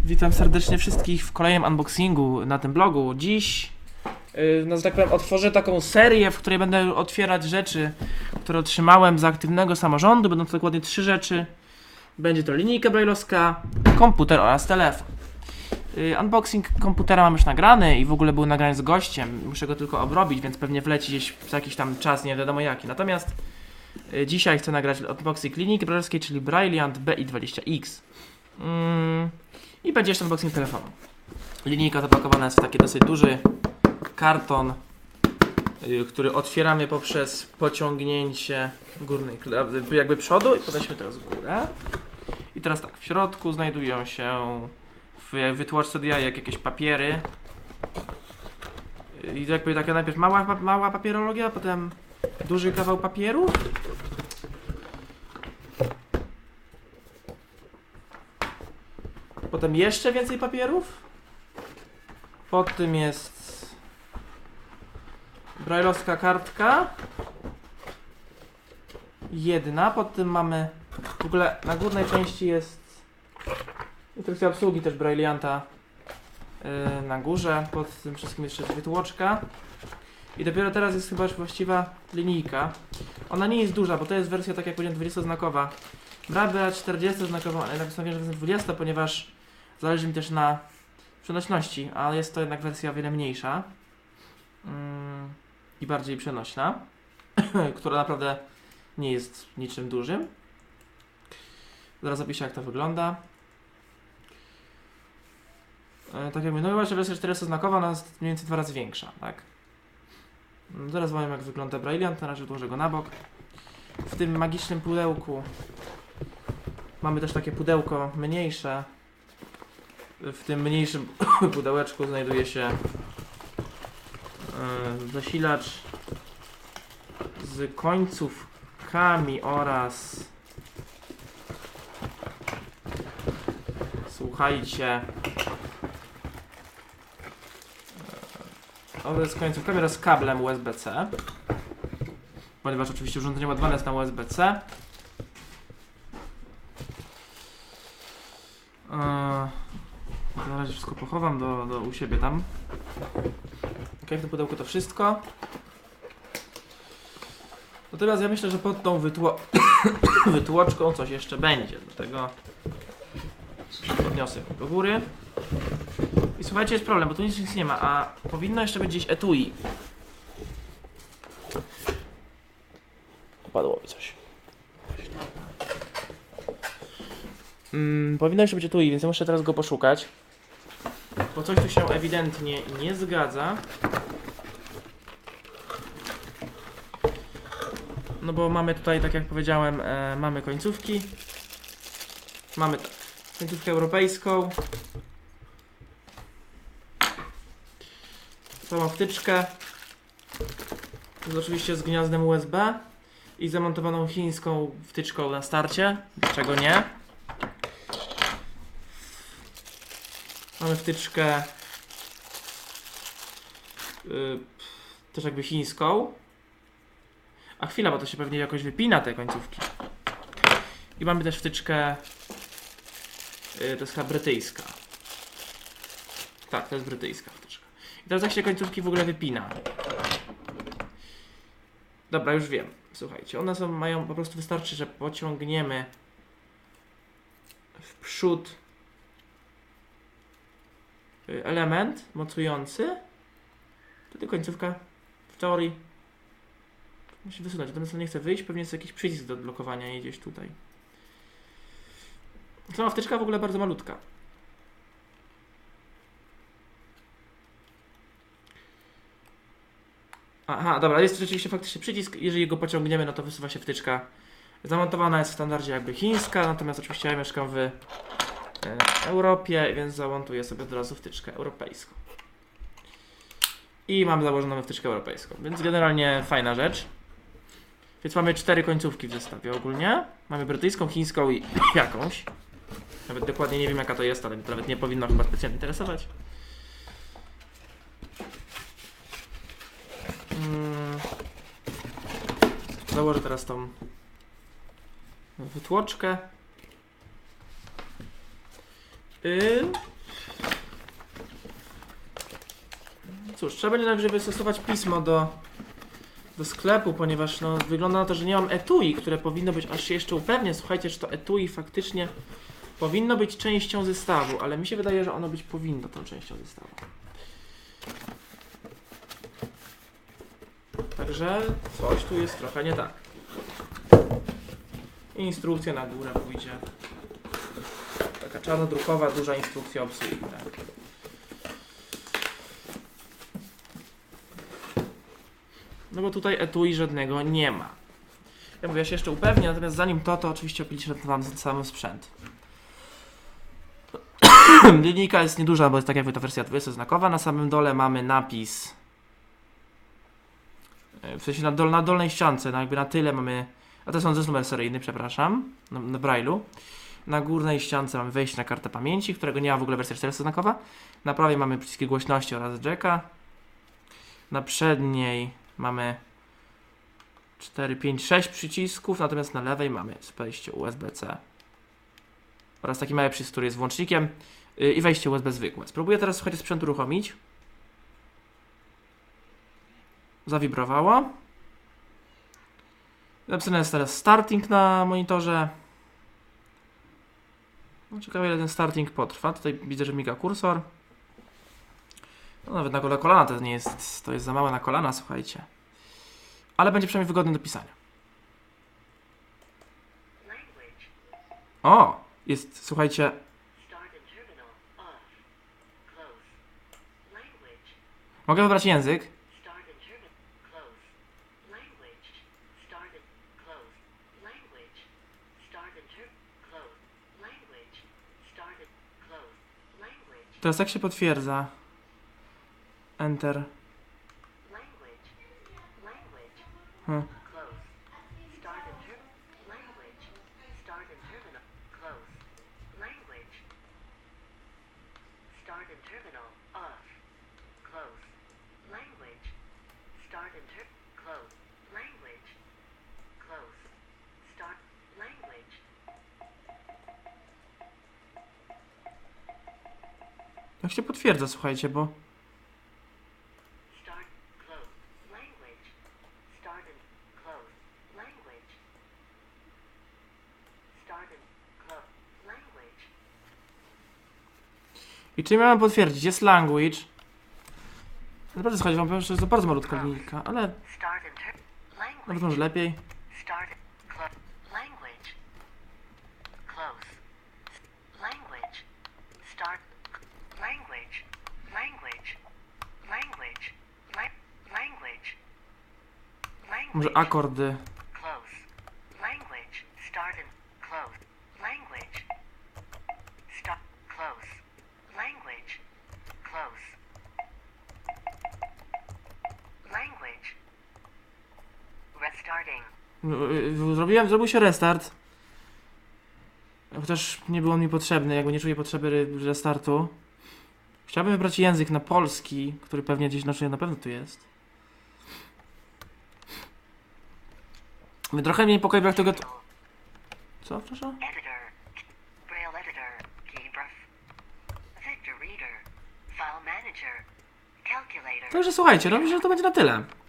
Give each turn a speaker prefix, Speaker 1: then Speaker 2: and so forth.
Speaker 1: Witam serdecznie wszystkich w kolejnym unboxingu na tym blogu. Dziś, no że tak powiem, otworzę taką serię, w której będę otwierać rzeczy, które otrzymałem z aktywnego samorządu. Będą to dokładnie 3 rzeczy. Będzie to linijka brajlowska, komputer oraz telefon. Unboxing komputera mam już nagrany i w ogóle był nagrany z gościem. Muszę go tylko obrobić, więc pewnie wleci gdzieś za jakiś tam czas, nie wiadomo jaki. Natomiast dzisiaj chcę nagrać unboxing linijki brajlowskiej, czyli Brailliant BI20X. I będzie jeszcze unboxing telefonu. Linijka zapakowana jest w taki dosyć duży karton, który otwieramy poprzez pociągnięcie górnej jakby przodu i podejdźmy teraz w górę. I teraz tak, w środku znajdują się w wytłoczce do jajek jakieś papiery. I jakby taka najpierw mała papierologia, a potem duży kawał papieru. Potem jeszcze więcej papierów. Pod tym jest brajlowska kartka. Jedna. Pod tym mamy, w ogóle na górnej części jest instrukcja obsługi też Braillianta na górze. Pod tym wszystkim jeszcze jest wytłoczka. I dopiero teraz jest chyba już właściwa linijka. Ona nie jest duża, bo to jest wersja, tak jak powiedziałem, 20-znakowa. Brałem 40-znakową, ale jednak postanowiłem, że to jest 20, ponieważ zależy mi też na przenośności, ale jest to jednak wersja o wiele mniejsza i bardziej przenośna, która naprawdę nie jest niczym dużym. Zaraz opiszę, jak to wygląda. Tak jak mówię, no właśnie wersja 40-znakowa, ona jest mniej więcej 2 razy większa, tak? Zaraz powiem, jak wygląda Brailliant, na razie odłożę go na bok. W tym magicznym pudełku mamy też takie pudełko mniejsze. W tym mniejszym pudełeczku znajduje się zasilacz z końcówkami oraz, słuchajcie, z końcówkami oraz kablem USB-C, ponieważ oczywiście urządzenie ładowane jest na USB-C. Na razie wszystko pochowam u siebie tam. Ok, w tym pudełku to wszystko. Natomiast ja myślę, że pod tą wytłoczką coś jeszcze będzie. Dlatego podniosę do góry. I słuchajcie, jest problem, bo tu nic nie ma, a powinno jeszcze być gdzieś etui. Upadło mi coś. Powinno jeszcze być etui, więc ja muszę teraz go poszukać. Bo coś tu się ewidentnie nie zgadza. No bo mamy tutaj, tak jak powiedziałem, mamy końcówki. Mamy tak, końcówkę europejską. Całą wtyczkę. To jest oczywiście z gniazdem USB. I zamontowaną chińską wtyczką na starcie. Czego nie? Mamy wtyczkę też jakby chińską. A chwila, bo to się pewnie jakoś wypina te końcówki. I mamy też wtyczkę, to jest chyba brytyjska. Tak, to jest brytyjska wtyczka. I teraz jak się końcówki w ogóle wypina. Dobra, już wiem. Słuchajcie, one mają, po prostu wystarczy, że pociągniemy w przód element mocujący, wtedy końcówka w teorii musi wysunąć. Natomiast nie chce wyjść, pewnie jest jakiś przycisk do odblokowania jej gdzieś tutaj. Sama wtyczka w ogóle bardzo malutka. Aha, dobra, jest rzeczywiście faktycznie przycisk. Jeżeli go pociągniemy, no to wysuwa się wtyczka. Zamontowana jest w standardzie jakby chińska, natomiast oczywiście ja mieszkam w Europie, więc zamontuję sobie od razu wtyczkę europejską. I mam założoną wtyczkę europejską, więc generalnie fajna rzecz. Więc mamy 4 końcówki w zestawie ogólnie. Mamy brytyjską, chińską i jakąś. Nawet dokładnie nie wiem, jaka to jest, ale to nawet nie powinno chyba specjalnie interesować. Założę teraz tą wytłoczkę. cóż, trzeba będzie najwyżej wystosować pismo do sklepu, ponieważ no, wygląda na to, że nie mam etui, które powinno być, aż się jeszcze upewnię, słuchajcie, czy to etui faktycznie powinno być częścią zestawu, ale mi się wydaje, że ono być powinno tą częścią zestawu. Także coś tu jest trochę nie tak. Instrukcja na górę pójdzie. Taka czarnodrukowa, duża instrukcja obsługi. Tak. No bo tutaj etui żadnego nie ma. Ja mówię, ja się jeszcze upewnię, natomiast zanim to oczywiście opiliście wam sam sprzęt. Linijka jest nieduża, bo jest tak jakby to wersja 20-znakowa. Na samym dole mamy napis. W sensie na dolnej ściance, jakby na tyle mamy. A to jest numer seryjny, przepraszam. Na Braille'u. Na górnej ściance mamy wejście na kartę pamięci, którego nie ma w ogóle wersja 400-znakowa. Na prawej mamy przyciski głośności oraz jacka. Na przedniej mamy 4, 5, 6 przycisków, natomiast na lewej mamy wejście USB-C. Oraz taki mały przycisk, który jest włącznikiem i wejście USB zwykłe. Spróbuję teraz, słuchajcie, sprzęt uruchomić. Zawibrowało. Napisane jest teraz starting na monitorze. No, ciekawe, ile ten starting potrwa. Tutaj widzę, że miga kursor. No, nawet na kolana to nie jest, to jest za małe na kolana, słuchajcie. Ale będzie przynajmniej wygodny do pisania. O! Jest, słuchajcie. Mogę wybrać język. Teraz jak się potwierdza? Enter. Jak się potwierdza, słuchajcie, bo... I czym miałem potwierdzić? Jest language. Naprawdę, słuchajcie, wam powiem, że jest to bardzo malutka linijka, ale... Nawet może lepiej. Może akordy. Zrobił się restart. Chociaż nie był on mi potrzebny, jakby nie czuję potrzeby restartu. Chciałbym wybrać język na polski, który pewnie gdzieś na pewno tu jest. Trochę mnie niepokoi brak tego... Co, proszę? Także słuchajcie, no myślę, że to będzie na tyle.